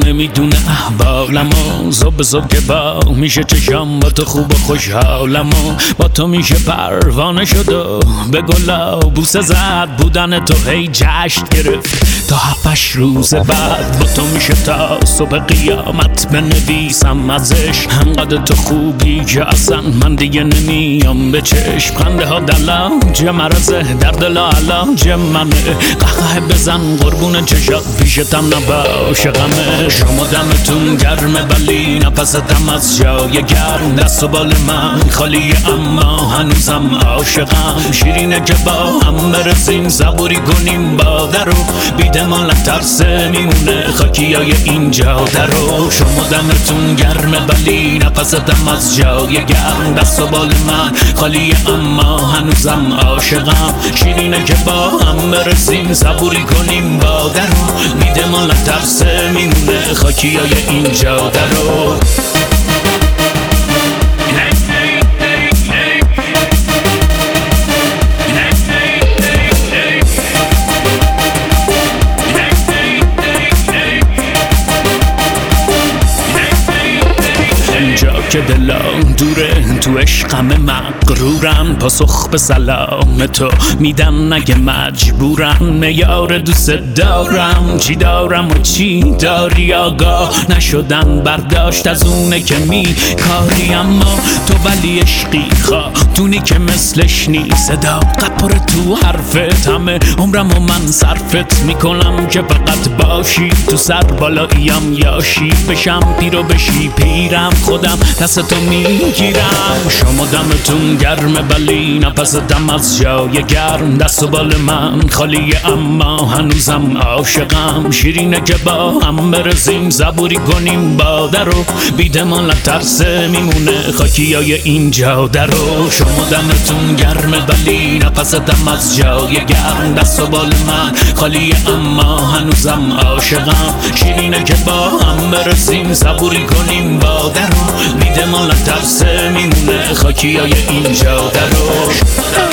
نمیدونه احوالمو، صبح صبح که با میشه چشم با تو خوب و خوشحالمو، با تو میشه پروانه شد و به گلا بوسه زد، بودن تو هی جشن گرفت تا 7-8 روز بعد، با تو میشه تا صبح قیامت بنویسم ازش، همقدر تو خوبی که اصلا من دیگه نمیام به چشم، خنده ها دلاج مرزه در دل علاج منه، قهقه بزن قربون چشات پیشتم نباشه غمه، شما دمتون گرمه ولی نفستم از جای گرم، دست و بال من خالیه اما هنوزم عاشقم، شیرینه که با هم برسیم صبوری کنیم با درو، بیده مال ترس میمونه خاکی های این جاده رو، شما دمتون گرمه ولی نفستم از جای گرم، دست و بال من خالیه اما هنوزم عاشقم، شیرینه که با هم برسیم صبوری کنیم با درو، بیده مال ترس میمونه خاکی های این جاده رو. که دلم دوره تو عشقم مغرورم، پاسخ به سلام تو میدم نگه مجبورم، میار دوست دارم، چی دارم و چی داری آگاه نشدن برداشت از اونه که کاری، اما تو ولی عشقی خاتونی که مثلش نیست، صداقت پر تو حرفت، همه عمرم و من صرفت میکنم که فقط باشی تو سر بالاییم، یاشی بشم پیر و بشی پیرم، خودم دست تو میگیرم، شما دمتون گرمه ولی نفستم از جای گرم، دست و بال من خالیه اما هنوزم عاشقم، شیرینه که با هم برسیم صبوری کنیم با درو، بیده مال ترس میمونه خاکی های این جاده رو، شما دمتون گرمه ولی نفستم از جای گرم، دست و بال من خالیه اما هنوزم عاشقم، شیرینه که با هم برسیم صبوری کنیم با درو، بیده مال ترس میمونه خاکی های این جاده رو.